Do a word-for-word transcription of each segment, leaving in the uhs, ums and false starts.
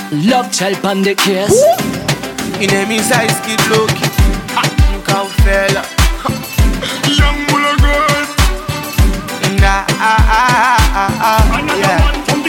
Love child on the case. In a size kid look. Look how fella. Young bull girl. Nah, ah, ah, ah, ah, yeah.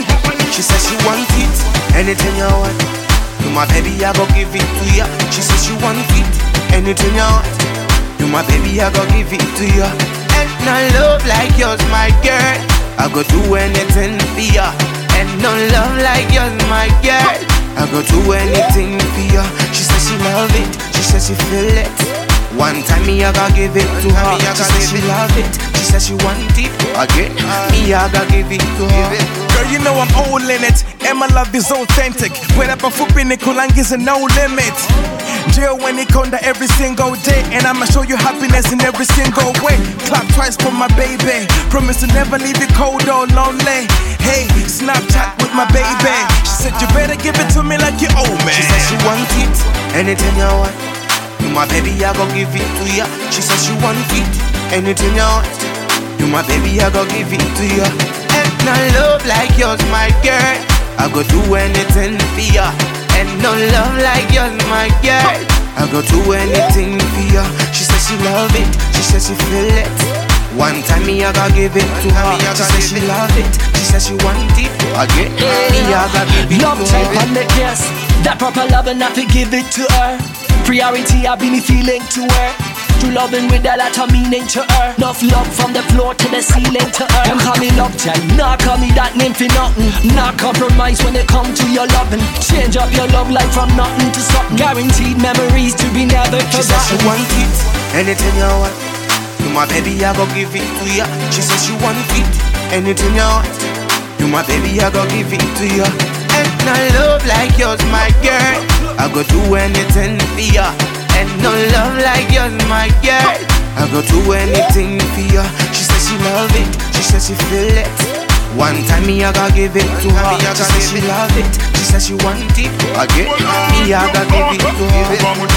She says she want it, anything you want. You my baby, I go give it to ya. She says she want it, anything you want. You my baby, I go give it to ya. And no love like yours, my girl. I go do anything for ya. And no love like yours, my girl. I go do anything for ya. She says she love it, she says she feel it. One time me I gotta give it to her. She says she love it, she says she want it again. Me I gotta give it to her. Girl, you know I'm all in it, and my love is authentic. When I perform in is a no limit. Jail when it come down every single day, and I'ma show you happiness in every single way. Clap twice for my baby, promise to never leave you cold or lonely. Hey, Snapchat with my baby. She said you better give it to me like you owe me. She said she want it, anything you want. You my baby, I go give it to ya. She says she want it, anything you want. You my baby, I go give it to ya. And no love like yours, my girl. I go do anything for ya. And no love like yours, my girl. I go do anything for ya. She says she love it, she says she feel it. One time me I gotta give it to her. She says she love it, she says she want it again. Me I gotta give it Love to type her. on the case. That proper love and I fi give it to her. Priority I be me feeling to her. True loving with a lot of meaning to her. Enough love from the floor to the ceiling to her. Them call me love child, nah call me that name for nothing. Nah compromise when it come to your loving. Change up your love life from nothing to something. Guaranteed memories to be never She says she forgotten. want it, anything you want. You my baby, I go give it to ya. She says she want it, anything you want. You my baby, I go give it to ya. And no love like yours, my girl. I go do anything for ya. And no love like yours, my girl. I go do anything for ya. She says she love it, she says she feel it. One time me I gotta give it to her. She says she love it, she says she want it again. Me I gotta give it to her.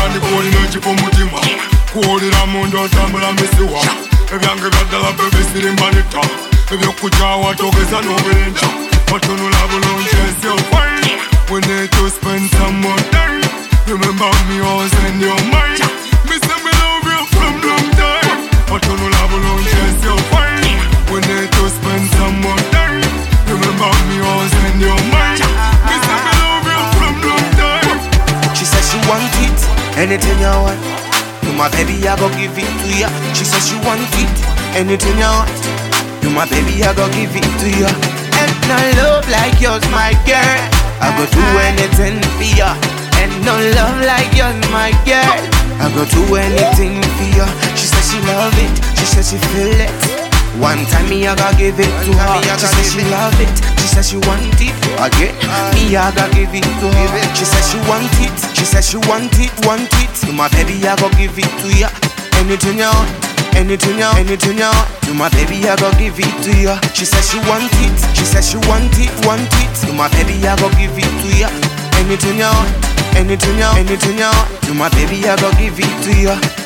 Kuolera mundu otambula misiwa ebyange byaddala bebisiri mbanita ebyokujjawa togeza n'obulenja otunula bulungi ensyo fine. We need to spend some more time. Remember me all send your mind. Me say me love you from long time. Otunula bulungi ensyo fine. We need to spend some more time. Remember me all send your mind. Me say me love you from long time. She says she want it, anything you want. You my baby, I go give it to ya. She says she want it, anything you want. You my baby, I go give it to ya. And no love like yours, my girl. I go do anything for ya. And no love like yours, my girl. I go do anything for ya. She says she love it, she says she feel it. One time me I gotta give it to her. She says she love it, she says she want it again. Me I gotta give it to her. She says she want it, she says she want it, want it. To my baby I gotta give it to ya. Anything you want, anything you want, anything you want. To my baby I gotta give it to ya. She says she want it, she says she want it, want it. To my baby I gotta give it to ya. Anything you want, anything you want, anything you want. To my baby I gotta give it to ya.